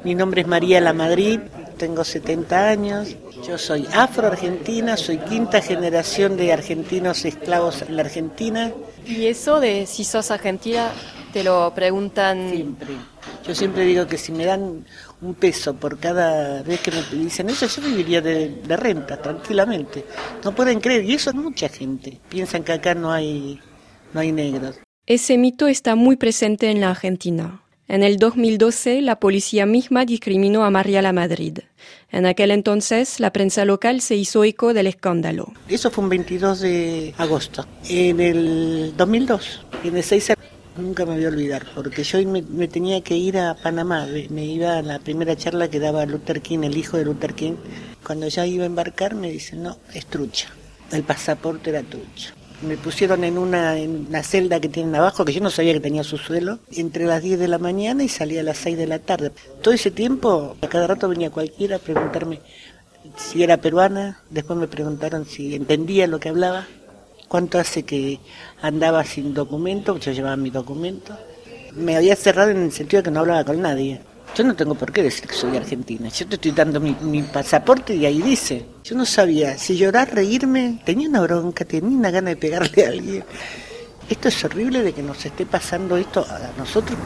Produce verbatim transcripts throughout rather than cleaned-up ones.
Mi nombre es María La Madrid, tengo setenta años. Yo soy afro-argentina, soy quinta generación de argentinos esclavos en la Argentina. ¿Y eso de si sos argentina te lo preguntan? Siempre. Yo siempre digo que si me dan un peso por cada vez que me dicen eso, yo viviría de, de renta, tranquilamente. No pueden creer, y eso es mucha gente. Piensan que acá no hay, no hay negros. Ese mito está muy presente en la Argentina. En el dos mil doce, la policía misma discriminó a María La Madrid. En aquel entonces, la prensa local se hizo eco del escándalo. Eso fue un veintidós de agosto. En el dos mil dos, en el seis de nunca me voy a olvidar, porque yo me, me tenía que ir a Panamá. Me iba a la primera charla que daba Luther King, el hijo de Luther King. Cuando ya iba a embarcar, me dicen, no, es trucha. El pasaporte era trucha. Me pusieron en una, en una celda que tienen abajo, que yo no sabía que tenía su suelo, entre las diez de la mañana y salía a las seis de la tarde. Todo ese tiempo, a cada rato venía cualquiera a preguntarme si era peruana, después me preguntaron si entendía lo que hablaba, cuánto hace que andaba sin documento, yo llevaba mi documento. Me había cerrado en el sentido de que no hablaba con nadie. Yo no tengo por qué decir que soy argentina. Yo te estoy dando mi, mi pasaporte y ahí dice. Yo no sabía si llorar, reírme. Tenía una bronca, tenía una gana de pegarle a alguien. Esto es horrible de que nos esté pasando esto a nosotros.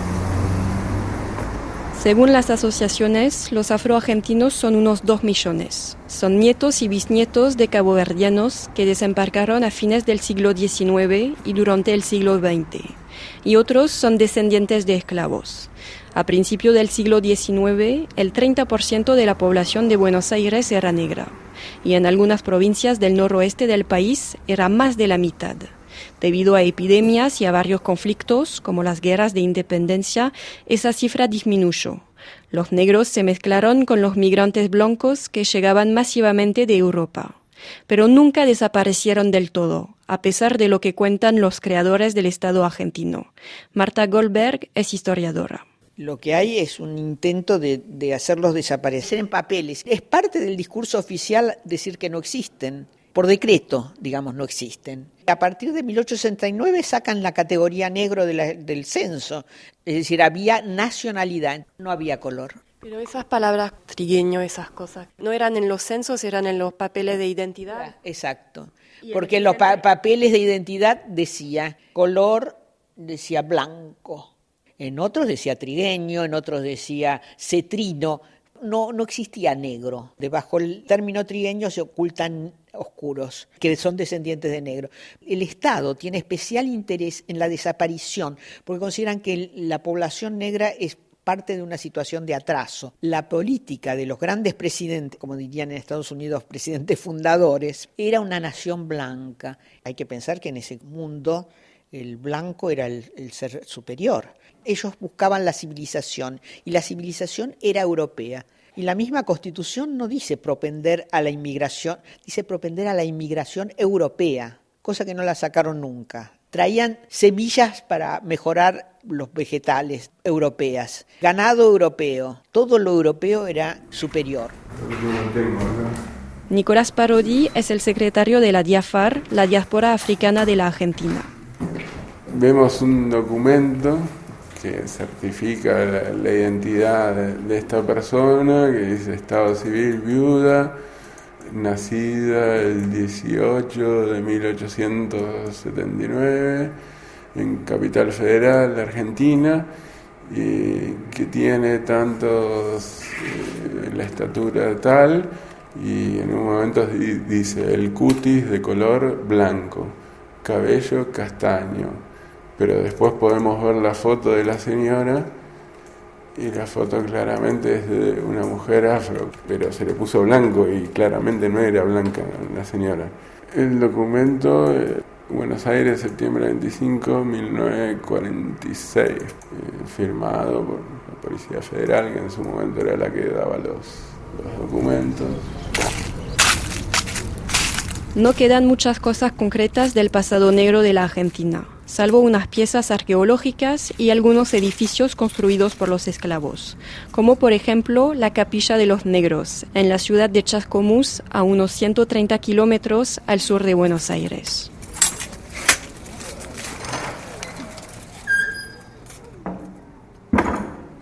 Según las asociaciones, los afroargentinos son unos dos millones. Son nietos y bisnietos de caboverdianos que desembarcaron a fines del siglo diecinueve y durante el siglo veinte. Y otros son descendientes de esclavos. A principios del siglo diecinueve, el treinta por ciento de la población de Buenos Aires era negra, y en algunas provincias del noroeste del país era más de la mitad. Debido a epidemias y a varios conflictos, como las guerras de independencia, esa cifra disminuyó. Los negros se mezclaron con los migrantes blancos que llegaban masivamente de Europa. Pero nunca desaparecieron del todo, a pesar de lo que cuentan los creadores del Estado argentino. Marta Goldberg es historiadora. Lo que hay es un intento de, de hacerlos desaparecer en papeles. Es parte del discurso oficial decir que no existen. Por decreto, digamos, no existen. A partir de mil ochocientos sesenta y nueve sacan la categoría negro de la, del censo. Es decir, había nacionalidad, no había color. Pero esas palabras, trigueño, esas cosas, ¿no eran en los censos, eran en los papeles de identidad? Exacto. Porque en los pa- papeles de identidad decía color, decía blanco. En otros decía trigueño, en otros decía cetrino. No, no existía negro. Debajo del término trigueño se ocultan oscuros, que son descendientes de negro. El Estado tiene especial interés en la desaparición, porque consideran que la población negra es parte de una situación de atraso. La política de los grandes presidentes, como dirían en Estados Unidos, presidentes fundadores, era una nación blanca. Hay que pensar que en ese mundo el blanco era el, el ser superior. Ellos buscaban la civilización, y la civilización era europea. Y la misma Constitución no dice propender a la inmigración, dice propender a la inmigración europea, cosa que no la sacaron nunca. Traían semillas para mejorar los vegetales europeas, ganado europeo, todo lo europeo era superior. Nicolás Parodi es el secretario de la DIAFAR, la diáspora africana de la Argentina. Vemos un documento que certifica la, la identidad de, de esta persona, que dice Estado Civil, viuda, nacida el dieciocho de mil ochocientos setenta y nueve en Capital Federal de Argentina, y que tiene tantos, eh, la estatura tal, y en un momento di, dice el cutis de color blanco, cabello castaño. Pero después podemos ver la foto de la señora y la foto claramente es de una mujer afro, pero se le puso blanco y claramente no era blanca la señora. El documento, eh, Buenos Aires, septiembre veinticinco, mil novecientos cuarenta y seis, eh, firmado por la Policía Federal, que en su momento era la que daba los, los documentos. No quedan muchas cosas concretas del pasado negro de la Argentina, salvo unas piezas arqueológicas y algunos edificios construidos por los esclavos, como por ejemplo la Capilla de los Negros, en la ciudad de Chascomús, a unos ciento treinta kilómetros al sur de Buenos Aires.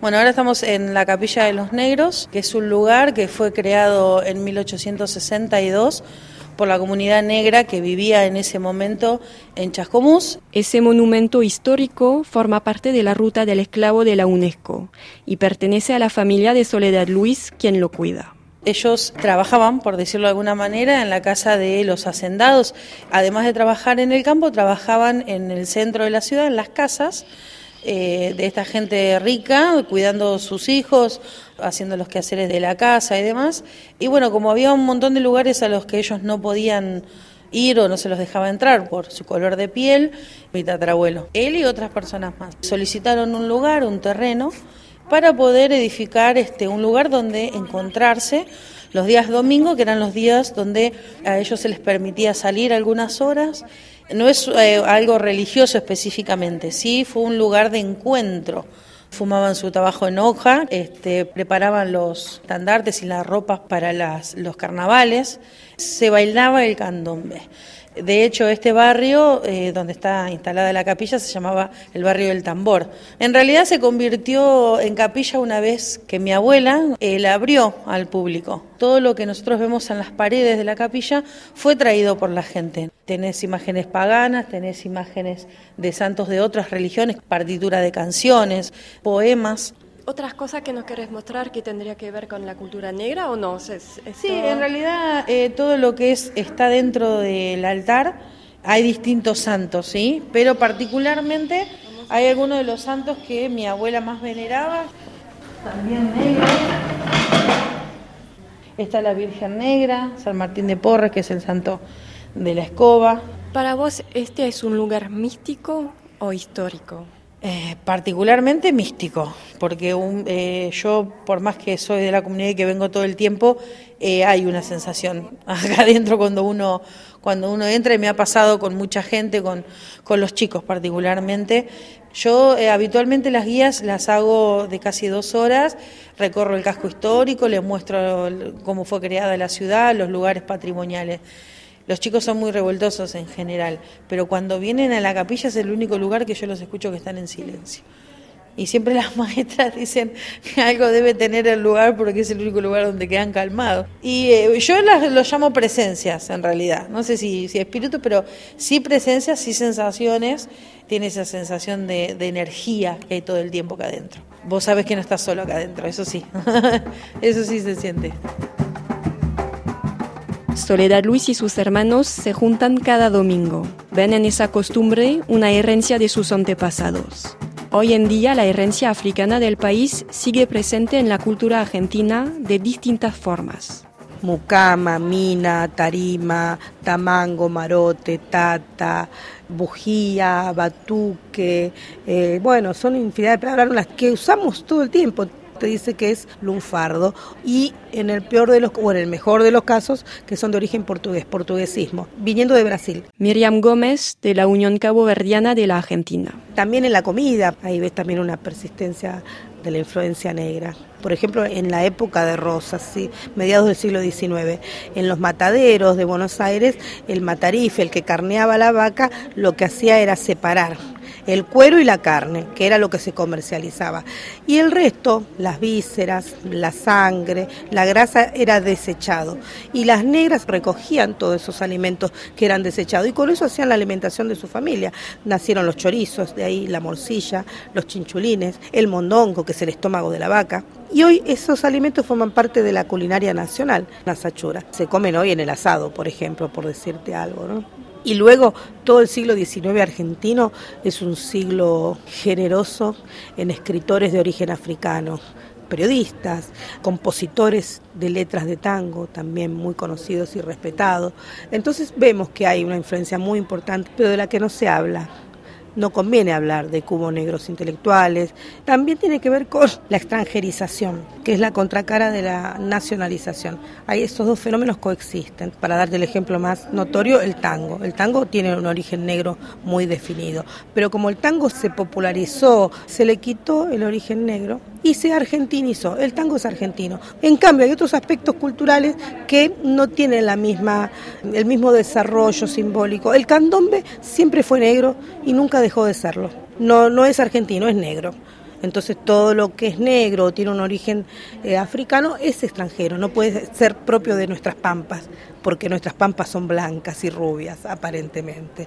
Bueno, ahora estamos en la Capilla de los Negros, que es un lugar que fue creado en mil ochocientos sesenta y dos por la comunidad negra que vivía en ese momento en Chascomús. Ese monumento histórico forma parte de la Ruta del Esclavo de la UNESCO y pertenece a la familia de Soledad Luis, quien lo cuida. Ellos trabajaban, por decirlo de alguna manera, en la casa de los hacendados. Además de trabajar en el campo, trabajaban en el centro de la ciudad, en las casas eh, de esta gente rica, cuidando sus hijos, haciendo los quehaceres de la casa y demás. Y bueno, como había un montón de lugares a los que ellos no podían ir o no se los dejaba entrar por su color de piel, mi tatarabuelo, él y otras personas más, solicitaron un lugar, un terreno, para poder edificar este un lugar donde encontrarse los días domingo, que eran los días donde a ellos se les permitía salir algunas horas. No es eh, algo religioso específicamente, sí fue un lugar de encuentro. Fumaban su tabaco en hoja, este, preparaban los estandartes y las ropas para las, los carnavales, se bailaba el candombe. De hecho, este barrio, eh, donde está instalada la capilla, se llamaba el barrio del Tambor. En realidad se convirtió en capilla una vez que mi abuela eh, la abrió al público. Todo lo que nosotros vemos en las paredes de la capilla fue traído por la gente. Tenés imágenes paganas, tenés imágenes de santos de otras religiones, partitura de canciones, poemas. ¿Otras cosas que nos querés mostrar que tendría que ver con la cultura negra o no? ¿Es, es sí, todo... en realidad eh, todo lo que es está dentro del altar, hay distintos santos, ¿sí? Pero particularmente hay algunos de los santos que mi abuela más veneraba, también negros. Está la Virgen Negra, San Martín de Porres, que es el santo de la escoba. ¿Para vos este es un lugar místico o histórico? Eh, particularmente místico, porque un, eh, yo, por más que soy de la comunidad y que vengo todo el tiempo, eh, hay una sensación acá adentro cuando uno cuando uno entra, y me ha pasado con mucha gente, con, con los chicos particularmente. Yo eh, habitualmente las guías las hago de casi dos horas, recorro el casco histórico, les muestro cómo fue creada la ciudad, los lugares patrimoniales. Los chicos son muy revoltosos en general, pero cuando vienen a la capilla es el único lugar que yo los escucho que están en silencio. Y siempre las maestras dicen que algo debe tener el lugar porque es el único lugar donde quedan calmados. Y eh, yo las, los llamo presencias en realidad, no sé si, si espíritu, pero sí presencias, sí sensaciones, tiene esa sensación de, de energía que hay todo el tiempo acá adentro. Vos sabés que no estás solo acá adentro, eso sí, eso sí se siente. Soledad Luis y sus hermanos se juntan cada domingo. Ven en esa costumbre una herencia de sus antepasados. Hoy en día la herencia africana del país sigue presente en la cultura argentina de distintas formas. Mucama, mina, tarima, tamango, marote, tata, bujía, batuque, eh, bueno, son infinidad de palabras las que usamos todo el tiempo. Te dice que es lunfardo y en el peor de los o en el mejor de los casos que son de origen portugués, portuguesismo, viniendo de Brasil. Miriam Gómez, de la Unión Caboverdiana de la Argentina. También en la comida, ahí ves también una persistencia de la influencia negra. Por ejemplo, en la época de Rosas, ¿sí? Mediados del siglo diecinueve, en los mataderos de Buenos Aires, el matarife, el que carneaba la vaca, lo que hacía era separar el cuero y la carne, que era lo que se comercializaba. Y el resto, las vísceras, la sangre, la grasa, era desechado. Y las negras recogían todos esos alimentos que eran desechados y con eso hacían la alimentación de su familia. Nacieron los chorizos, de ahí la morcilla, los chinchulines, el mondongo, que es el estómago de la vaca. Y hoy esos alimentos forman parte de la culinaria nacional, las achuras. Se comen hoy en el asado, por ejemplo, por decirte algo, ¿no? Y luego todo el siglo diecinueve argentino es un siglo generoso en escritores de origen africano, periodistas, compositores de letras de tango, también muy conocidos y respetados. Entonces vemos que hay una influencia muy importante, pero de la que no se habla. No conviene hablar de cubos negros intelectuales. También tiene que ver con la extranjerización, que es la contracara de la nacionalización. Ahí estos dos fenómenos coexisten. Para darte el ejemplo más notorio, el tango. El tango tiene un origen negro muy definido, pero como el tango se popularizó, se le quitó el origen negro y se argentinizó. El tango es argentino. En cambio, hay otros aspectos culturales que no tienen la misma, el mismo desarrollo simbólico. El candombe siempre fue negro y nunca dejó de serlo. No, no es argentino, es negro. Entonces todo lo que es negro o tiene un origen eh, africano es extranjero, no puede ser propio de nuestras pampas, porque nuestras pampas son blancas y rubias, aparentemente.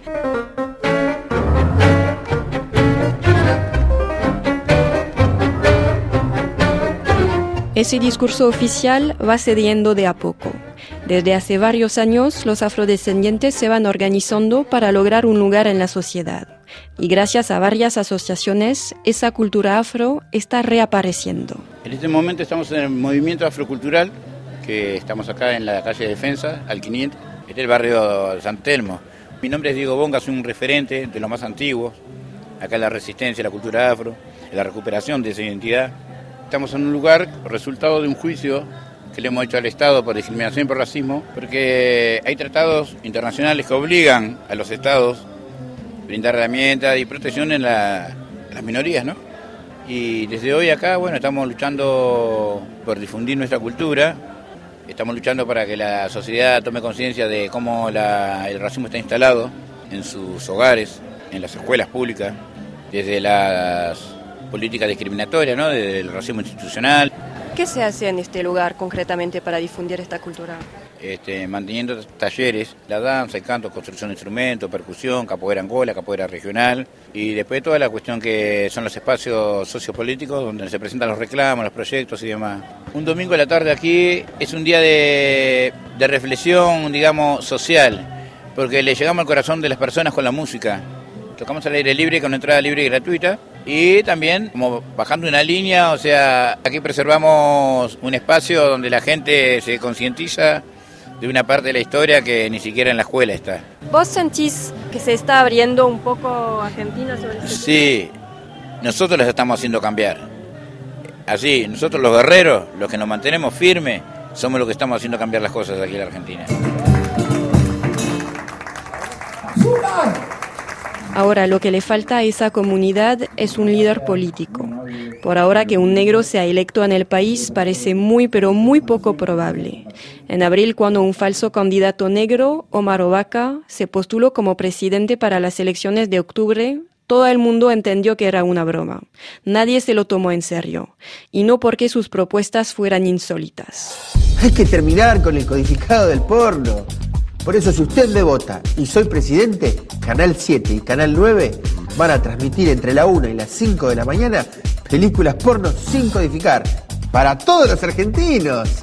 Ese discurso oficial va cediendo de a poco. Desde hace varios años, los afrodescendientes se van organizando para lograr un lugar en la sociedad. Y gracias a varias asociaciones, esa cultura afro está reapareciendo. En este momento estamos en el movimiento afrocultural, que estamos acá en la calle Defensa, al quinientos, este es el barrio de San Telmo. Mi nombre es Diego Bonga, soy un referente de los más antiguos, acá en la resistencia, la cultura afro, en la recuperación de esa identidad. Estamos en un lugar, resultado de un juicio que le hemos hecho al Estado por discriminación y por racismo, porque hay tratados internacionales que obligan a los Estados a brindar herramientas y protección en, la, en las minorías, ¿no? Y desde hoy acá, bueno, estamos luchando por difundir nuestra cultura, estamos luchando para que la sociedad tome conciencia de cómo la, el racismo está instalado en sus hogares, en las escuelas públicas, desde las políticas discriminatorias, ¿no? Desde el racismo institucional. ¿Qué se hace en este lugar concretamente para difundir esta cultura? Este, manteniendo talleres, la danza, el canto, construcción de instrumentos, percusión, capoeira angola, capoeira regional, y después toda la cuestión que son los espacios sociopolíticos donde se presentan los reclamos, los proyectos y demás. Un domingo de la tarde aquí es un día de, de reflexión, digamos, social, porque le llegamos al corazón de las personas con la música. Tocamos al aire libre con entrada libre y gratuita y también como bajando una línea, o sea, aquí preservamos un espacio donde la gente se concientiza de una parte de la historia que ni siquiera en la escuela está. ¿Vos sentís que se está abriendo un poco Argentina sobre este tema? Sí, nosotros les estamos haciendo cambiar. Así, nosotros los guerreros, los que nos mantenemos firmes, somos los que estamos haciendo cambiar las cosas aquí en la Argentina. Ahora lo que le falta a esa comunidad es un líder político. Por ahora que un negro sea electo en el país parece muy pero muy poco probable. En abril, cuando un falso candidato negro, Omar Ovaca, se postuló como presidente para las elecciones de octubre, todo el mundo entendió que era una broma. Nadie se lo tomó en serio. Y no porque sus propuestas fueran insólitas. Hay que terminar con el codificado del porno. Por eso, si usted me vota y soy presidente, Canal siete y Canal nueve van a transmitir entre la una y las cinco de la mañana películas porno sin codificar. Para todos los argentinos.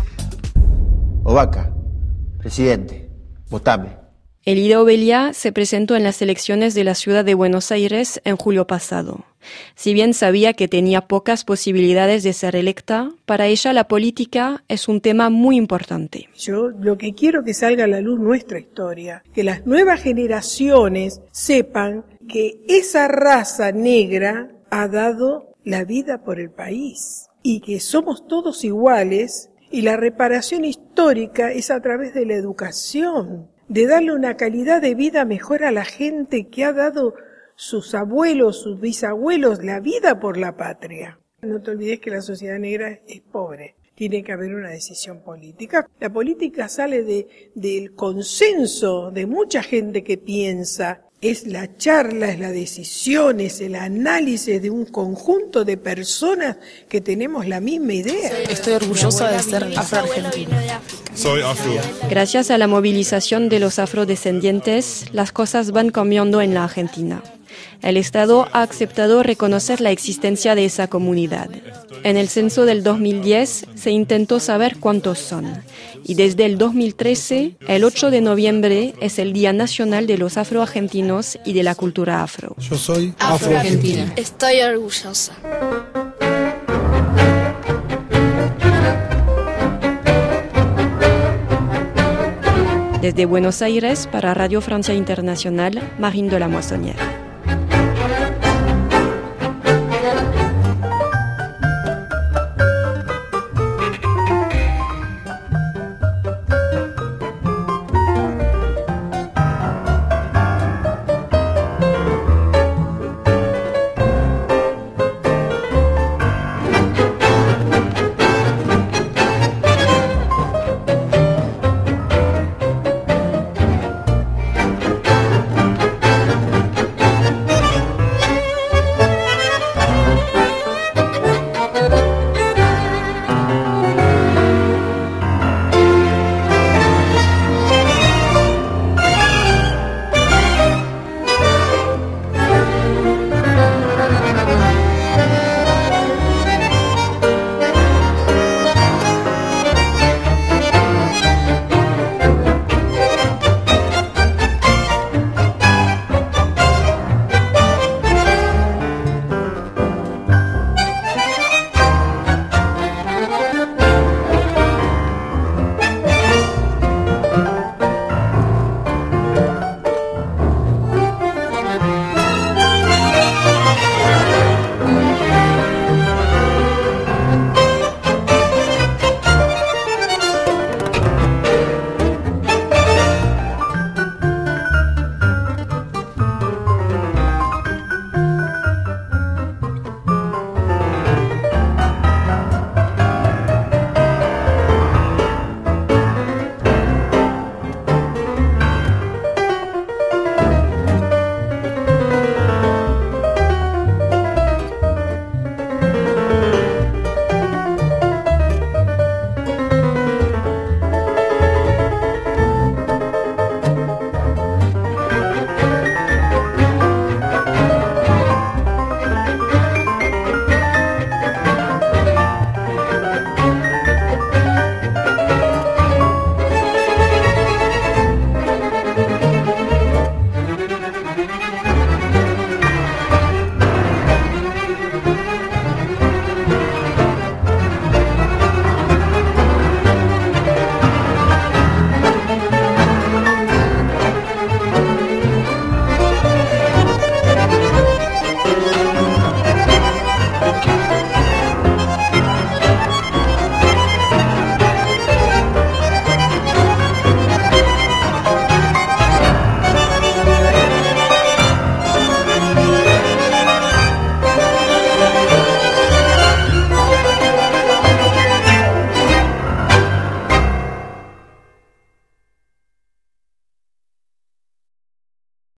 Ovaca, presidente, votame. Elida Obelia se presentó en las elecciones de la ciudad de Buenos Aires en julio pasado. Si bien sabía que tenía pocas posibilidades de ser electa, para ella la política es un tema muy importante. Yo lo que quiero que salga a la luz nuestra historia, que las nuevas generaciones sepan que esa raza negra ha dado la vida por el país y que somos todos iguales y la reparación histórica es a través de la educación, de darle una calidad de vida mejor a la gente que ha dado sus abuelos, sus bisabuelos, la vida por la patria. No te olvides que la sociedad negra es pobre. Tiene que haber una decisión política. La política sale de, del consenso de mucha gente que piensa. Es la charla, es la decisión, es el análisis de un conjunto de personas que tenemos la misma idea. Estoy orgullosa de ser afroargentina. Soy afro. Gracias a la movilización de los afrodescendientes, las cosas van cambiando en la Argentina. El Estado ha aceptado reconocer la existencia de esa comunidad. En el censo del dos mil diez se intentó saber cuántos son. Y desde el dos mil trece, el ocho de noviembre es el Día Nacional de los Afroargentinos y de la cultura afro. Yo soy afroargentina. Estoy orgullosa. Desde Buenos Aires, para Radio Francia Internacional, Marine de la Moissonnière.